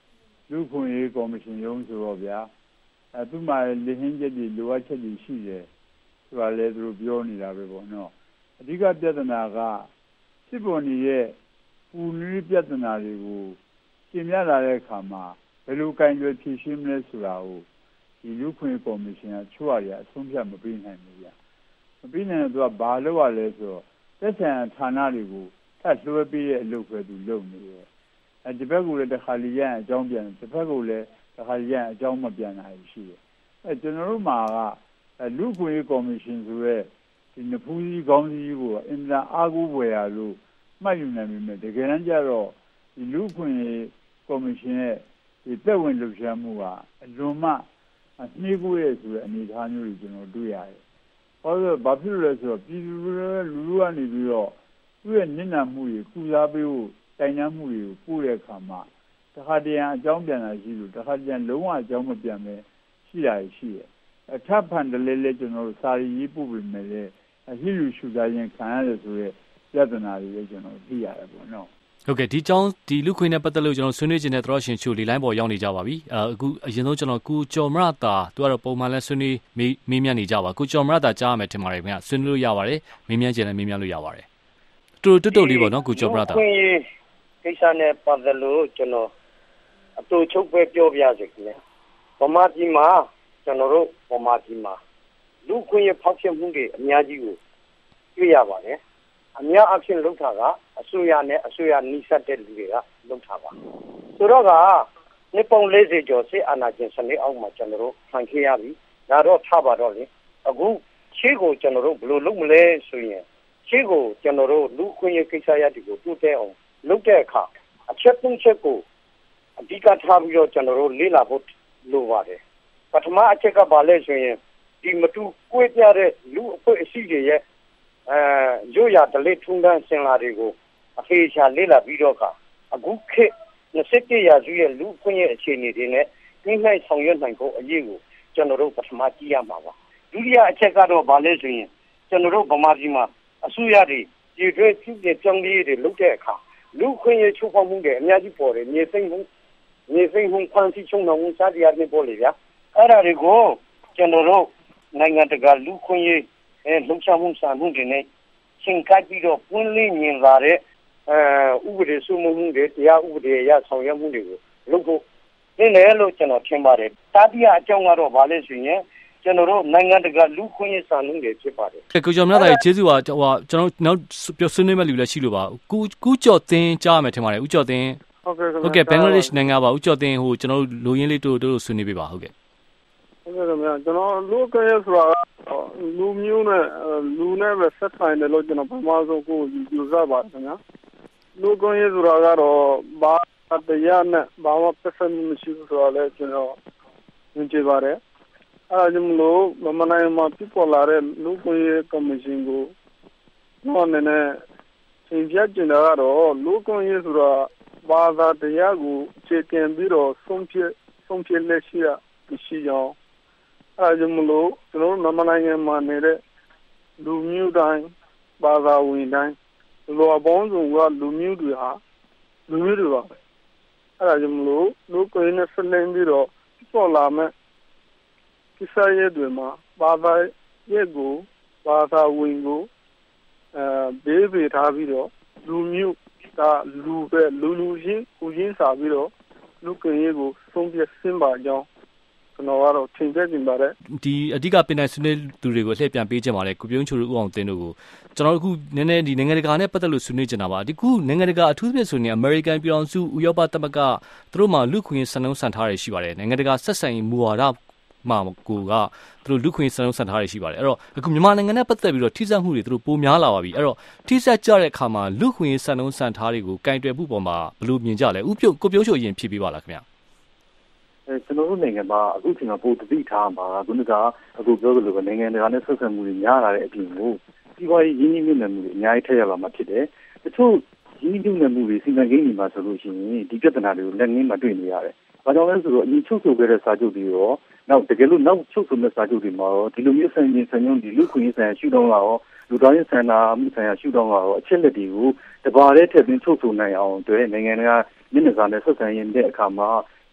လူခွင့်ရေးကော်မရှင်ရုံးဆိုတော့ဗျာသူမှလေဟင်းချက်တွေလိုအပ်ချက်တွေရှိတယ်ဆိုတာလည်းသူတို့ပြောနေတာပဲပေါ့နော်အဓိကပြဿနာကစစ်ပေါ်ရဲ့ပူနည်းပြဿနာတွေကိုကျင်ပြလာတဲ့အခါမှာဘယ်လိုကင်တွယ်ဖြေရှင်းမလဲဆိုတာကိုဒီလူခွင့်ကော်မရှင်ကချွတ်ရအဆုံးဖြတ်မပေးနိုင်ဘူးဗျာမပေးနိုင်တော့ဘာလုပ်ရလဲဆိုတော့သက်ဆိုင်ရာဌာနတွေကိုထပ်လွှဲပေးတဲ့အလုပ်ပဲသူလုပ်နေတယ်ဒီဘက်ကလည်းတစ်ခါလေရအကြောင်းပြန်တစ်ဖက်ကလည်းတစ်ခါလေရအကြောင်းမပြန်နိုင်ရှိတယ်ကျွန်တော်တို့မှာကလူခွင့်ကော်မရှင်ဆိုရဲဒီနဖူးကြီးခေါင်းကြီးကိုအင်တာအားကိုးပွဲရလို့မှတ်ယူနိုင်ပြီမဲ့တကယ်တမ်းကျတော့ဒီလူခွင့်ကော်မရှင်ရဲ့ဒီသက်ဝင်လှုပ်ရှားမှုကအလွန်မှနှေးကွေးရဆိုတဲ့အနေအထားမျိုးတွေကျွန်တော်တွေ့ရတယ်။ဘာလို့ဘာဖြစ်လို့လဲဆိုတော့ပြည်သူလူကနေပြီးတော့သူ့ရဲ့ညဉ့်ညံမှုတွေကုစားပေးဖို့တိုင်တန်းမှုတွေကိုပို့တဲ့အခါမှာတခါတရံအကြောင်းပြန်တာရှိလို့တခါတရံလုံးဝအကြောင်းမပြန်ပဲရှိတာရှိတယ်။ထပ်ဖန်တလဲလဲကျွန်တော်တို့စာရေးပို့ပြီးမယ်လေအဟိလူရှုစားခြင်းခံရတယ်ဆိုရဲပြဿနာတွေလည်းကျွန်တော်သိရတယ်ပေါ့နော်ဟုတ်ကဲ့ဒီကြောင်းဒီလူခွင့်နဲ့ပတ်သက်လို့ကျွန်တော်ဆွေးနွေးခြင်းနဲ့သရရှင်ချိုလီလိုင်းပေါ်ရောက်နေကြပါပြီအခုအရင်ဆုံးကျွန်တော်ကိုကျော်မရတာသူကတော့ပုံမှန်လဲဆွေးနွေးမေးမြန်းနေကြပါကိုကျော်မရတာကြားရမယ်ထင်ပါတယ်ခင်ဗျဆွေးနွေးလို့ရပါတယ်မေးမြန်းခြင်းလည်းမေးမြန်းလို့ရပါတယ်တူတုတ်လေးပေါ့နော်ကိုကျော်မရတာကိစ္စနဲ့ပတ်သက်လို့ကျွန်တော်အတူချုပ်ပဲပြောပြစေခင်ဗျဗမာပြည်မှာကျွန်တော်တို့ဗမာပြည်မှာလူခွင့်ရဖောက်ဖျက်မှုတွေအများကြီးကိုတွေ့ရပါတယ်အများအပြားလုပ်တာကအစိုးရနဲ့အစိုးရနှိစက်တဲ့လူတွေကလုပ်တာပါဆိုတော့ကနှစ်ပေါင်း40ကျော်စစ်အာဏာရှင်စနစ်အောက်မှာကျွန်တော်တို့ခံခဲ့ရပြီဒါတော့ထားပါတော့လေအခုရှေ့ကိုကျွန်တော်တို့ဘယ်လိုလုပ်မလဲဆိုရင်ရှေ့ကိုကျွန်တော်တို့လူခွင့်ရကိစ္စရပ်တွေကိုတိုးတက်အောင်လုပ်တဲ့အခါအချက်သုံးချက်ကိုအဓိကထားပြီးတော့ကျွန်တော်တို့လေ့လာဖို့လိုပါတယ်ပထမအချက်ကဘာလဲဆိုရင်ဒီမတူကွေးပြတဲ့လူအဖွဲ့အစည်းတွေရဲ့ရိုးရာတလေးထုံးတမ်းစင်လာတွေကိုအဖေချာလေ့လာပြီးတော့ကအခုခေတ်21ရာစုရဲ့လူခွင့်ရဲ့အခြေအနေတွေနဲ့နှိမ့်နိုင်ဆောင်ရွက်နိုင်ဖို့အရေးကိုကျွန်တော်တို့ပထမကြည့်ရမှာပါဒုတိယအချက်ကတော့ဘာလဲဆိုရင်ကျွန်တော်တို့ဗမာပြည်မှာအစိုးရတွေပြည်တွင်းပြည်ပြကြောင်းလေးတွေလုပ်တဲ့အခါလူခွင့်ရဲ့ချိုးဖောက်မှုတွေအများကြီးပေါ်တယ်မြေသိမ်းမှုခွန်စီချုံတော်မှုစသည်အပြင်ပေါ်လေဗျာအဲ့ဒါတွေကိုကျွန်တော်တို့နိုင်ငံတကာလူခွင့်ရဲ့လှုပ်ရှားမှုစာမှုတွေနဲ့ချိန်ကပ်ပြီးတော့ပွင့်လင်းမြင်လာတဲ့ဥပဒေစိုးမိုးမှုတွေတရားဥပဒေအရဆောင်ရွက်မှုတွေကိုလုပ်ဖို့နည်းနည်းလို့ကျွန်တော်ထင်ပါတယ်တတိယအကြောင်းကတော့ဘာလဲဆိုရင်ကျွန်တော်တို့နိုင်ငံတကာလူခွင့်ရေးစာမှုတွေဖြစ်ပါတယ်ကိုကျော်မရတာကျေးဇူးပါကျွန်တော်နောက်ပြောဆွေးနွေးမဲ့လူလည်းရှိလို့ပါကူကျော်သင်းကြားမယ်ထင်ပါတယ်ဦးကျော်သင်းဟုတ်ကဲ့ဘင်္ဂလားဒေ့ရှ်နိုင်ငံပါဦးကျော်သင်းဟိုကျွန်တော်တို့လူရင်းလေးတို့ဆွေးနွေးပေးပါဟုတ်ကဲ့ဟုတ်ကဲ့ခင်ဗျာကျွန်တော်လူခွင့်ရေးဆိုတာလူမျိုးနဲ့လူနဲ့ပဲဆက်ဆိုင်တယ်လို့ကျွန်တော်ပထမဆုံးကိုယူဆပါတယ်ခင်ဗျာလူခွင့်ရေးဆိုတာကတော့ဘာတရားနဲ့ဘာမှပတ်သက်မှုမရှိဘူးဆိုတော့လည်းကျွန်တော်မြင်ကြပါတယ်အဲ့ဒါကြောင့်မလို့မနိုင်မှာပြပေါ်လာတဲ့လူခွင့်ရေးကော်မရှင်ကိုတော့နည်းနည်းသင်ပြကျင်တာကတော့လူခွင့်ရေးဆိုတာဘာသာတရားကိုအခြေခံပြီးတော့ဆုံးဖြတ်လက်ရှိရရှိကြောင်းအဲဒါကြောင့်မလို့ကျွန်တော်တို့နိုင်ငံမှာနေတဲ့လူမျိုးတိုင်းဘာသာဝင်တိုင်းလူအပေါင်းစုံကလူမျိုးတွေဟာလူမျိုးတွေပါပဲအဲဒါကြောင့်မလို့လူကိုယ်နဲ့ဆက်လင်းပြီးတော့ပေါ်လာမဲ့ကိစ္စရပ်တွေမှာဘာသာရဲ့ကိုဘာသာဝင်ကိုဘေးဘေးထားပြီးတော့လူမျိုးကလူပဲလူချင်းကိုရင်းစားပြီးတော့လူကိုယ်ရဲ့ကိုဆုံးဖြတ်စင်ပါကြောင်းကျွန်တော်ကတော့ထင်သေးတယ်ပါတယ်ဒီအဓိကပင်တိုင်းဆွေးနွေးသူတွေကိုလှည့်ပြန်ပေးချင်ပါတယ်ကိုပြုံးချိုတို့ဦးအောင်တင်းတို့ကိုကျွန်တော်အခုနည်းနည်းဒီနိုင်ငံတကာနဲ့ပတ်သက်လို့ဆွေးနွေးချင်တာပါဒီခုနိုင်ငံတကာအထူးသဖြင့်ဆိုရင် American ပြည်အောင်စုဥရောပသမဂ္ဂသူတို့မှလူခွင့်စံနှုန်းစံထားတွေရှိပါတယ်နိုင်ငံတကာဆက်ဆံရေးမူဝါဒမှာကိုကသူတို့လူခွင့်စံနှုန်းစံထားတွေရှိပါတယ်အဲ့တော့အခုမြန်မာနိုင်ငံနဲ့ပတ်သက်ပြီးတော့ထိစပ်မှုတွေသူတို့ပိုများလာပါပြီအဲ့တော့ထိစပ်ကြတဲ့အခါမှာလူခွင့်စံနှုန်းစံထားတွေကိုကင်တွယ်မှုပေါ်မှာဘယ်လိုမြင်ကြလဲကိုပြုံးချိုအရင်ဖြည့်ပေးပါလားခင်ဗျာကျွန်တော်တို့နိုင်ငံမှာအခုချိန်မှာပိုတတိထားမှာခုနကအခုပြောသလိုပဲနိုင်ငံတကာနဲ့ဆက်ဆံမှုတွေများလာတဲ့အပြင်ကိုဒီပေါ်ရင်းနှီးမြှုပ်နှံမှုတွေအများကြီးထည့်ရလာမှာဖြစ်တယ်။တချို့ရင်းနှီးမြှုပ်နှံမှုတွေစီမံကိန်းတွေမှာဆိုလို့ရှိရင်ဒီပြဿနာတွေကိုလက်ငင်းမတွေ့နေရတယ်။ဘာကြောင့်လဲဆိုတော့အရင်ချုပ်ဆိုခဲ့တဲ့စာချုပ်တွေရောနောက်တကယ်လို့နောက်ချုပ်ဆိုတဲ့စာချုပ်တွေမှာရောဒီလိုမျိုးဆန်ကျင်ဆန်ညွှန်းဒီလူခွင့်ရေးဆိုင်ရာရှုထောင့်လာရောလူသားရေးဆန္ဒမှုဆိုင်ရာရှုထောင့်လာရောအချက်လက်တွေကိုတပါးတည်းထည့်သွင်းချုပ်ဆိုနိုင်အောင်အတွက်နိုင်ငံကမျက်နှာစာနဲ့ဆက်ဆံရတဲ့အခါမှာဒီ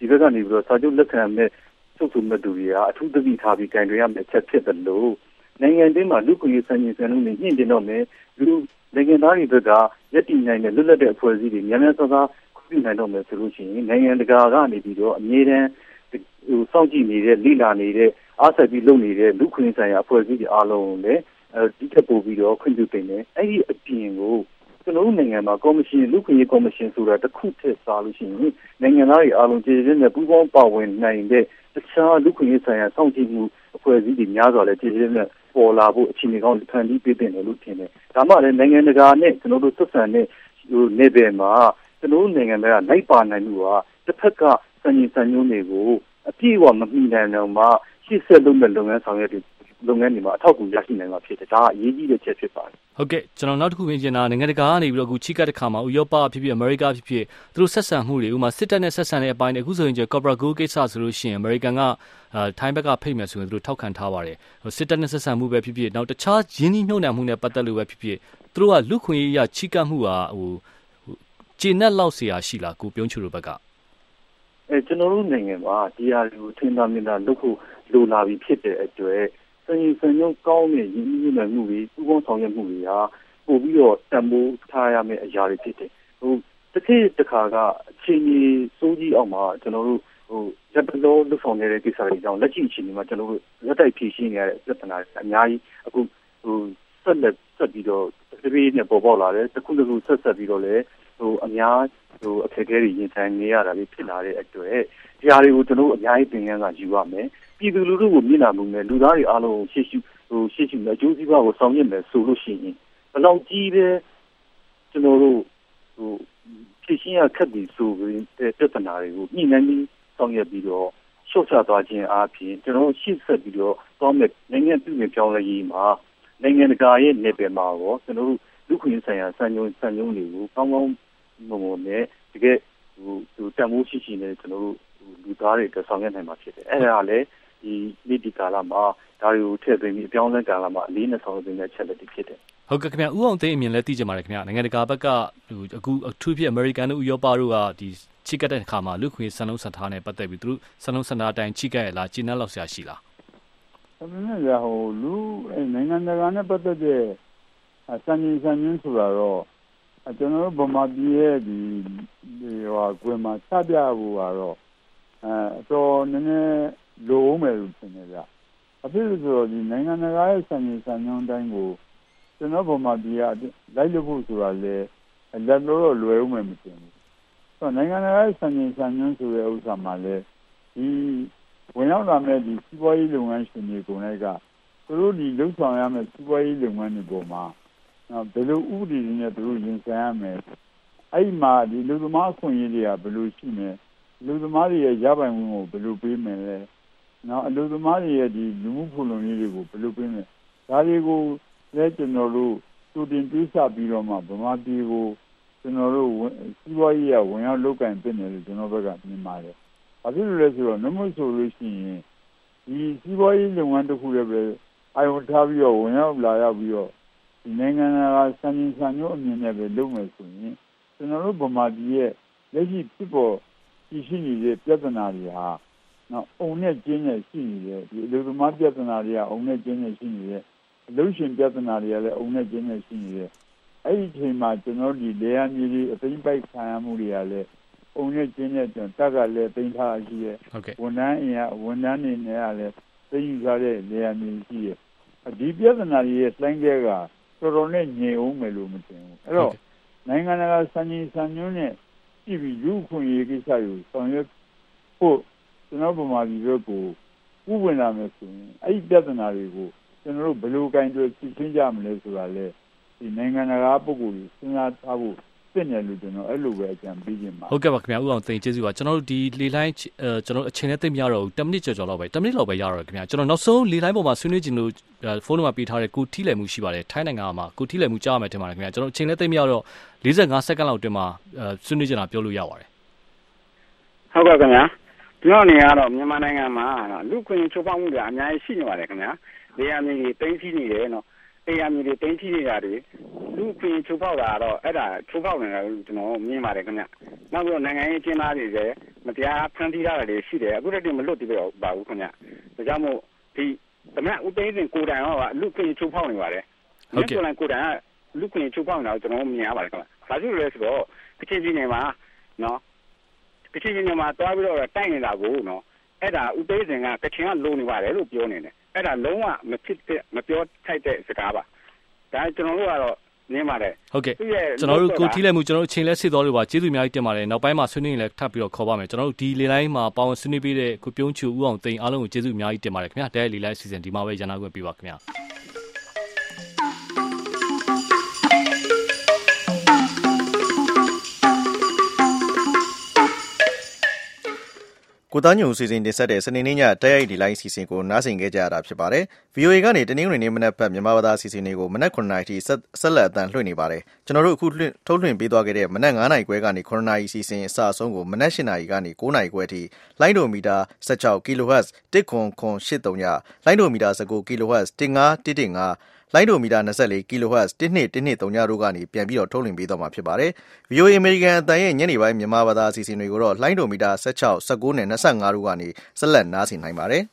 ဒီဘက်ကနေပြီးတော့စာချုပ်လက်ခံမဲ့ချုပ်ဆိုမဲ့သူတွေကအထူးသတိထားပြီးကင်တွေရမယ်ချက်ဖြစ်တယ်လို့နိုင်ငံတွင်းမှာလူ့ခွင့်ရေးစံချိန်စံနှုန်းတွေညှင့်တင်တော့မယ်လူနိုင်ငံသားတွေဘက်ကရည်တည်နိုင်တဲ့လွတ်လပ်တဲ့အဖွဲ့အစည်းတွေများများစားစားခွင့်ပြုနိုင်တော့မယ်ဆိုလို့ရှိရင်နိုင်ငံတကာကနေပြီးတော့အမြဲတမ်းစောင့်ကြည့်နေတဲ့လိလာနေတဲ့အားဆက်ပြီးလုပ်နေတဲ့လူ့ခွင့်ရေးဆိုင်ရာအဖွဲ့အစည်းတွေအားလုံးလည်းဒီထက်ပိုပြီးတော့ခွင့်ပြုတင်တယ်အဲ့ဒီအပြင်ကိုကျွန်တော်တို့နိုင်ငံမှာကော်မရှင်လူ့ခွင့်ရေးကော်မရှင်ဆိုတာတစ်ခုထည့်စားလို့ရှိရင်နိုင်ငံသားတွေအားလုံးကျေကျေနဲ့ပူးပေါင်းပါဝင်နိုင်တဲ့တခြားလူ့ခွင့်ရေးဆိုင်ရာစောင့်ကြည့်မှုအဖွဲ့အစည်းတွေများစွာလည်းကျေကျေနဲ့ပေါ်လာဖို့အခြေအနေကောင်းဖန်တီးပေးတင်တယ်လို့ထင်တယ်ဒါမှလည်းနိုင်ငံတကာနဲ့ကျွန်တော်တို့သက်ဆိုင်တဲ့နေပယ်မှာကျွန်တော်တို့နိုင်ငံတွေကလိုက်ပါနိုင်မှုဟာတစ်ဖက်ကစံချိန်စံညွှန်းတွေကိုအပြည့်အဝမမှီနိုင်တော့မှရှေ့ဆက်လုပ်မဲ့လုပ်ငန်းဆောင်ရွက်တွေလုပ်ငန်းတွေမှာအထောက်အကူရရှိနိုင်မှာဖြစ်တယ်ဒါကအရေးကြီးတဲ့ချက်ဖြစ်ပါတယ်ဟုတ်ကဲ့ကျွန်တော်နောက်တစ်ခုပြင်ချင်တာနိုင်ငံတကာကနေပြီးတော့အခုချိကတ်တစ်ခါမှာဥရောပဖြစ်ဖြစ်အမေရိကဖြစ်ဖြစ်သူတို့ဆက်ဆံမှုတွေဥမာစစ်တပ်နဲ့ဆက်ဆံတဲ့အပိုင်းတွေအခုဆိုရင်ကော့ပရာဂိုကိစ္စဆိုလို့ရှိရင်အမေရိကန်ကထိုင်းဘက်ကဖိတ်မယ်ဆိုရင်သူတို့ထောက်ခံထားပါတယ်စစ်တပ်နဲ့ဆက်ဆံမှုပဲဖြစ်ဖြစ်နောက်တခြားရင်းနှီးမြှုပ်နှံမှုနဲ့ပတ်သက်လို့ပဲဖြစ်ဖြစ်သူတို့ကလူခွင့်ရေးရချိကတ်မှုဟာကျေနပ်လောက်เสียရှိလားကိုပြုံးချူတို့ဘက်ကကျွန်တော်တို့နိုင်ငံမှာဒီဟာကိုထင်သာမြင်သာလုပ်ဖို့လိုလာပြီးဖြစ်တဲ့အတွက်စံချိန်စံညွှန်းကောင်းတဲ့ရင်းနှီးမြှုပ်နှံမှုတွေပူးပေါင်းဆောင်ရွက်မှုတွေဟာပို့ပြီးတော့တန်ဖိုးထားရမယ့်အရာတွေဖြစ်တယ်တစ်ခါကအခြေအနေစိုးကြီးအောင်မှာကျွန်တော်တို့ရပ်တလို့လုပ်ဆောင်နေတဲ့ကိစ္စတွေကြောင့်လက်ရှိအခြေအနေမှာကျွန်တော်တို့လက်တိုက်ဖြည့်ရှင်းနေရတဲ့ပြဿနာတွေအများကြီးအခုဆက်ပြီးတော့တပြေးနဲ့ပေါ်ပေါက်လာတယ်တစ်ခုတစ်ခုဆက်ပြီးတော့လည်းအများအခက်အခဲတွေရင်ဆိုင်နေရတာတွေဖြစ်လာတဲ့အတွက်ဒီဟာတွေကိုကျွန်တော်တို့အများကြီးသင်ခန်းစာယူရမယ်ပြည်သူလူထုကိုမျက်နှာမူနဲ့လူသားတွေအားလုံးကိုရှေ့ရှုနဲ့အကျိုးစီးပွားကိုဆောင်ရွက်မယ်ဆိုလို့ရှိရင်ဘယ်လောက်ကြီးပဲကျွန်တော်တို့ဖြည့်ရှင်းရခက်ပြီးဆိုတဲ့ပြဿနာတွေကိုညှိနှိုင်းပြီးဆောင်ရွက်ပြီးတော့ရှော့ချသွားခြင်းအပြင်ကျွန်တော်တို့ရှေ့ဆက်ပြီးတော့သွားမယ်နိုင်ငံပြည်နယ်ပြောင်းလဲရေးမှာနိုင်ငံတကာရဲ့နယ်ပယ်မှာရောကျွန်တော်တို့လူခွင့်ဆိုင်ရာစံညွှန်းတွေကိုကောင်းကောင်းမွန်နဲ့တကယ်တန်ဖိုးရှိနဲ့ကျွန်တော်တို့လူသားတွေဆောင်ရွက်နိုင်မှာဖြစ်တယ်အဲ့ဒါလည်းဒီနေ့ဒီကာလမှာဒါတွေကိုထည့်သွင်းပြီးအပြောင်းလဲကာလမှာအလေးနဲ့ဆောင်ရွက်နေတဲ့ချက်လက်တွေဖြစ်တယ်ဟုတ်ကဲ့ခင်ဗျဥအောင်သိအမြင်လည်းသိကြပါတယ်ခင်ဗျနိုင်ငံတကာဘက်ကအခုအထူးဖြစ်အမေရိကန်တို့ဥရောပတို့ကဒီချိကတ်တဲ့အခါမှာလူခွင့်စံနှုန်းစံထားနဲ့ပတ်သက်ပြီးသူတို့စံနှုန်းစံထားအတိုင်းချိကတ်ရလားကျင်းနှက်လောက်ဆရာရှိလားအဲ့ဒါနဲ့လူနိုင်ငံတကာနဲ့ပတ်သက်တဲ့စံချိန်စံညွှန်းဆိုတာတော့ကျွန်တော်တို့ဗမာပြည်ရဲ့ဒီကွယ်မှာစပြဖို့ကတော့အတော်နည်းနည်းလိုအောင်မယ်လို့ထင်တယ်ဗျအဖြစ်ဆိုတော့ဒီနိုင်ငံတကာရဲ့စံချိန်စံညွှန်းတိုင်းကိုကျွန်တော်ဗမာပြည်ကလိုက်လို့ဖို့ဆိုတာလေလက်လို့လွယ်အောင်မယ်မထင်ဘူးဆိုတော့နိုင်ငံတကာရဲ့စံချိန်စံညွှန်းဆိုတဲ့ဥစ္စာမှာလေဒီဝင်ရောက်လာမဲ့ဒီစီးပွားရေးလုပ်ငန်းရှင်တွေကိုလည်းကသူတို့ဒီလုံဆောင်ရမယ့်စီးပွားရေးလုပ်ငန်းတွေပေါ်မှာဘယ်လိုဥပဒေတွေနဲ့သူတို့ရင်ဆိုင်ရမယ်အဲ့မှာဒီလူသမားအခွင့်အရေးတွေကဘယ်လိုရှိမယ်လူသမားတွေရဲ့ရပိုင်ခွင့်ကိုဘယ်လိုပေးမယ်လဲနောက်အလူသမားတွေရဲ့ဒီလူမှုဖူလုံရေးတွေကိုဘယ်လိုပေးမယ်ဒါတွေကိုလည်းကျွန်တော်တို့တူတင်တွေးဆပြီးတော့မှဗမာပြည်ကိုကျွန်တော်တို့စီးပွားရေးရဝင်ရောက်လုပ်ကင်ပြင်တယ်လို့ကျွန်တော်ဘက်ကမြင်ပါတယ်ဘာဖြစ်လို့လဲဆိုတော့နှမို့ဆိုလို့ရှိရင်ဒီစီးပွားရေးလုပ်ငန်းတစ်ခုလည်းပဲအာရုံထားပြီးတော့ဝင်ရောက်လာရောက်ပြီးတော့ဒီနိုင်ငံကစံချိန်စံညွှန်းအမြင်နဲ့ပဲလုပ်မယ်ဆိုရင်ကျွန်တော်တို့ဗမာပြည်ရဲ့လက်ရှိဖြစ်ပေါ်ရှိနေတဲ့ပြဿနာတွေဟာနော်အုံနဲ့ကျင်းနဲ့ရှိနေတယ်ဒီအလုပ်သမားပြဿနာတွေကအုံနဲ့ကျင်းနဲ့ရှိနေတယ်အလုပ်ရှင်ပြဿနာတွေကလည်းအုံနဲ့ကျင်းနဲ့ရှိနေတယ်အဲ့ဒီအချိန်မှာကျွန်တော်ဒီလေယာဉ်ကြီးတွေအသိပိုက်ခံရမှုတွေကလည်းအုံနဲ့ကျင်းနဲ့တက်ကလည်းသိမ်းထားရှိရဲ့ဝန်ထမ်းတွေနဲ့လည်းသိယူထားတဲ့လေယာဉ်ကြီးရှိရဲ့ဒီပြဿနာတွေရဲ့လှိုင်းခဲကတော်တော်နဲ့ညင်အောင်မယ်လို့မထင်ဘူးအဲ့တော့နိုင်ငံတကာစံချိန်စံညွှန်းနဲ့ကြည့်ပြီးလူခွင့်ရေးကိစ္စကိုဆောင်ရွက်ဖို့ကျွန်တော်ဗမာပြည်ဘက်ကိုဥပဒေနာမယ်ဆိုရင်အဲ့ဒီပြဿနာတွေကိုကျွန်တော်တို့ဘယ်လိုကင်တွယ်ဖြေရှင်းကြမလဲဆိုတာလေဒီနိုင်ငံတကာပုဂ္ဂိုလ်တွေစဉ်းစားထားဖို့ဖြစ်နေလို့ကျွန်တော်အဲ့လိုပဲအကြံပေးခြင်းပါဟုတ်ကဲ့ပါခင်ဗျာဦးအောင်သိန်းကျေးဇူးပါကျွန်တော်တို့ဒီလေလိုင်းကျွန်တော်အချိန်နဲ့သိမရတော့ဘူး10မိနစ်ကျော်လောက်ပဲ10မိနစ်လောက်ပဲရတော့ခင်ဗျာကျွန်တော်နောက်ဆုံးလေလိုင်းပေါ်မှာဆွေးနွေးခြင်းလို့ဖုန်းနံပါတ်ပေးထားတဲ့ကိုထီးလည်မှုရှိပါတယ်ထိုင်းနိုင်ငံမှာကိုထီးလည်မှုကြားရမယ်ထင်ပါတယ်ခင်ဗျာကျွန်တော်အချိန်နဲ့သိမရတော့45စက္ကန့်လောက်အတွင်းမှာဆွေးနွေးကြတာပြောလို့ရပါတယ်ဟုတ်ကဲ့ခင်ဗျာကျွန်တော်နေရတော့မြန်မာနိုင်ငံမှာလူခွင့်ချိုးဖောက်မှုတွေအများကြီးရှိနေပါတယ်ခင်ဗျာလေယာဉ်တွေသိမ်းဆီးနေတယ်နော် AMI တွေတင်းချနေရတယ်လူခွင့်ချိုးဖောက်တာတော့အဲ့ဒါချိုးဖောက်နေတာကျွန်တော်မြင်ပါတယ်ခင်ဗျနောက်ပြီးတော့နိုင်ငံရေးကျင်းသားတွေလည်းမတရားဖမ်းဆီးရတာတွေရှိတယ်အခုတည်းကမလွတ်တည်ပါဘူးခင်ဗျဒါကြောင့်မို့ဒီသမက်ဦးသိန်းစင်ကိုတိုင်ကလူခွင့်ချိုးဖောက်နေပါတယ်ဟုတ်ကဲ့ကိုတိုင်ကလူခွင့်ချိုးဖောက်နေတာကျွန်တော်မြင်ရပါတယ်ခင်ဗျဘာဖြစ်လို့လဲဆိုတော့ကချင်ပြည်နယ်မှာနော်ကချင်ပြည်နယ်မှာတွားပြီးတော့တိုက်နေတာကိုနော်အဲ့ဒါဦးသိန်းစင်ကကချင်ကလိုနေပါတယ်လို့ပြောနေတယ်အဲ့ဒါလုံးဝမဖြစ်တဲ့မပြောထိုက်တဲ့စကားပါဒါကျွန်တော်တို့ကတော့နင်းပါတယ်ဟုတ်ကဲ့ကျွန်တော်တို့ကိုထီးလိုက်မှုကျွန်တော်တို့အချိန်လဲစစ်တော်လို့ပါကျေးဇူးအများကြီးတင်ပါတယ်နောက်ပိုင်းမှာဆွေးနွေးရင်လည်းထပ်ပြီးတော့ခေါ်ပါမယ်ကျွန်တော်တို့ဒီလေလိုင်းမှာပါဝင်ဆွေးနွေးပေးတဲ့ကိုပြုံးချူဦးအောင်သိန်းအားလုံးကိုကျေးဇူးအများကြီးတင်ပါတယ်ခင်ဗျာတဲ့လေလိုင်းအစီအစဉ်ဒီမှာပဲရန်နာခွင့်ပေးပါခင်ဗျာကိုသားညုံစီစဉ်တင်ဆက်တဲ့စနေနေ့ညတိုက်ရိုက်ဒီလိုင်းစီစဉ်ကိုနားဆင်ခဲ့ကြရတာဖြစ်ပါတယ်။ VOA ကနေတနင်္ဂနွေနေ့မနက်ဖက်မြန်မာဘာသာစီစဉ်တွေကိုမနက် 9:00 နာရီထိဆက်လက်အသံလွှင့်နေပါတယ်။ကျွန်တော်တို့အခုထုတ်လွှင့်ပေးသွားခဲ့တဲ့မနက် 9:00 နာရီခွဲကနေ 9:00 နာရီစီစဉ်အစအဆုံးကိုမနက် 8:00 နာရီကနေ 9:00 နာရီခွဲထိလိုင်းဒိုမီတာ16 kHz 10983 လိုင်းဒိုမီတာ19 kHz 15115လိုင်းဒိုမီတာ24 kHz 12123တို့ကနေပြန်ပြီးတော့ထုတ်လွှင့်ပေးသွားမှာဖြစ်ပါတယ်။ VOA American အသံရဲ့ညနေပိုင်းမြန်မာဘာသာအစီအစဉ်တွေကိုတော့လိုင်းဒိုမီတာ16 19နဲ့25တို့ကနေဆက်လက်နားဆင်နိုင်ပါတယ်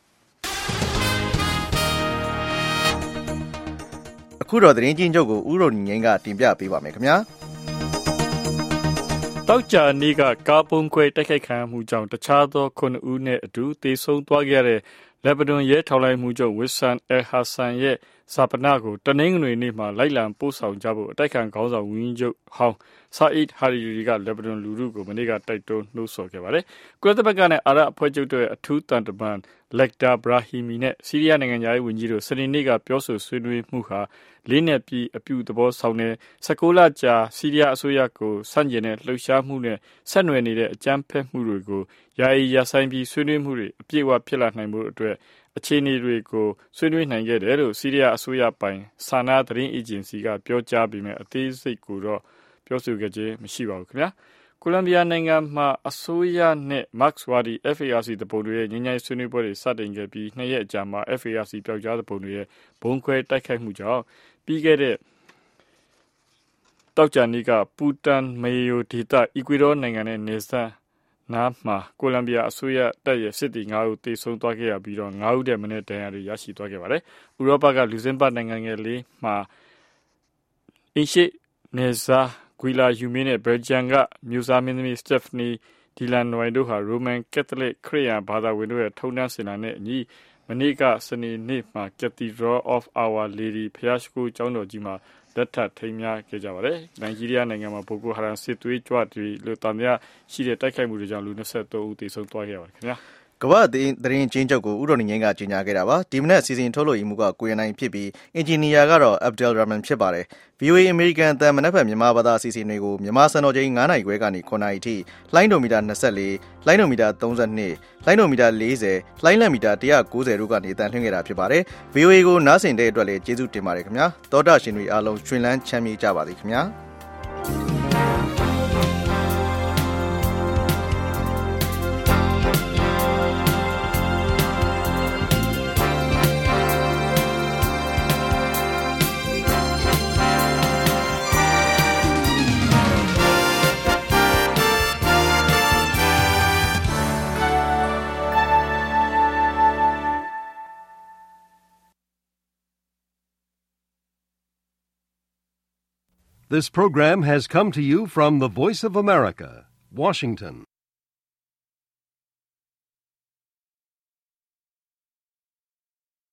။အခုတော့သတင်းချင်းချုပ်ကိုဦးရုံငိမ့်ကတင်ပြပေးပါမယ်ခင်ဗျာ။တောက်ကြနေ့ကကားပုံခွဲတိုက်ခိုက်ခံမှုကြောင့်တခြားသော9ဦးနဲ့အတူသေဆုံးသွားခဲ့တဲ့လက်ဘနွန်ရဲထောက်လှမ်းမှုချုပ်ဝစ်ဆန်အယ်ဟာဆန်ရဲ့ဇာပနာကိုတနင်္ဂနွေနေ့မှာလိုက်လံပို့ဆောင်ကြဖို့အတိုက်ခံခေါင်းဆောင်ဝင်းချုပ်ဟောင်းဆာအစ်ဟာရီကလက်ဘနွန်လူထုကိုမနေ့ကတိုက်တွန်းနှိုးဆော်ခဲ့ပါတယ်။ကုလသမဂ္ဂနဲ့အာရပ်အဖွဲ့ချုပ်တို့ရဲ့အထူးတန်တမန်လက်ဒါဘရာဟီမီနဲ့ဆီးရီးယားနိုင်ငံသားဝန်ကြီးတို့စနေနေ့ကပြောဆိုဆွေးနွေးမှုဟာလေးနဲ့ပြီးအပြုသဘောဆောင်တဲ့16လကြာဆီးရီးယားအစိုးရကိုဆန့်ကျင်တဲ့လှုပ်ရှားမှုနဲ့ဆက်နွယ်နေတဲ့အကြမ်းဖက်မှုတွေကိုယာယီရပ်ဆိုင်းပြီးဆွေးနွေးမှုတွေအပြည့်အဝဖြစ်လာနိုင်မှုအတွက်အခြေအနေတွေကိုဆွေးနွေးနိုင်ခဲ့တယ်လို့ဆီးရီးယားအစိုးရပိုင်ဆာနာသတင်းအေဂျင်စီကပြောကြားပြီးမြဲအသေးစိတ်ကိုတော့ပြောဆိုခဲ့ခြင်းမရှိပါဘူးခင်ဗျာကိုလံဘီယာနိုင်ငံမှာအစိုးရနဲ့မတ်ဝါဒီ FARC တပုံတွေရဲ့ငြိမ်းချမ်းဆွေးနွေးပွဲတွေစတင်ခဲ့ပြီး2ရက်အကြာမှာ FARC ပျောက်ကြားတပုံတွေရဲ့ဘုံခွဲတိုက်ခိုက်မှုကြောင့်ပြီးခဲ့တဲ့တောက်ကြနီကပူတန်မေယိုဒေတာအီကွေဒေါနိုင်ငံနဲ့နေဆန်နားမှာကိုလံဘီယာအစိုးရတပ်ရဲ့စစ်သည်9ဦးသေဆုံးသွားခဲ့ရပြီးတော့9ဦးတဲ့မနေ့တန်ရာတွေရရှိသွားခဲ့ပါတယ်။ဥရောပကလူစင်ပတ်နိုင်ငံငယ်လေးမှာအင်းရှိနေဇာဂွီလာယူမီနဲ့ဘယ်ဂျန်ကမျိုးစားမင်းသမီးစတက်ဖနီဒီလန်နွိုင်တို့ဟာရိုမန်ကက်သလစ်ခရစ်ယာန်ဘာသာဝင်တို့ရဲ့ထုံးတမ်းစင်လာနဲ့အညီမနေ့ကစနေနေ့မှာ Cathedral of Our Lady ဘုရားရှိခိုးကျောင်းတော်ကြီးမှာလက်ထပ်ထိမ်းမြားခဲ့ကြပါတယ်။နိုင်ဂျီးရီးယားနိုင်ငံမှာဘိုကိုဟာရမ်စစ်သွေးကြွတွေလို့တန်မြရှိတဲ့တိုက်ခိုက်မှုတွေကြောင့်လူ23ဦးသေဆုံးသွားခဲ့ပါတယ်ခင်ဗျာ။ကမ္ဘာသတင်းချင်းချုပ်ကိုဦးတော်နေငင်းကကြီးညာခဲ့တာပါဒီမနေ့စီစဉ်ထုတ်လို့ရမှုကကိုရနိုင်ဖြစ်ပြီးအင်ဂျင်နီယာကတော့အဗ်ဒယ်ရာမန်ဖြစ်ပါတယ် VOA American အသံမနက်ဖြန်မြန်မာဘာသာအစီအစဉ်တွေကိုမြန်မာစံတော်ချိန်9:00 နာရီခွဲကနေ9:00 နာရီထိလိုင်းဒိုမီတာ24လိုင်းဒိုမီတာ32လိုင်းဒိုမီတာ40လိုင်းလံမီတာ190တို့ကနေအသံလွှင့်ခဲ့တာဖြစ်ပါတယ် VOA ကိုနားဆင်တဲ့အတွက်လည်းကျေးဇူးတင်ပါတယ်ခင်ဗျာသောတာရှင်တွေအားလုံးရှင်လန်းချမ်းမြေ့ကြပါစေခင်ဗျာ This program has come to you from the Voice of America, Washington.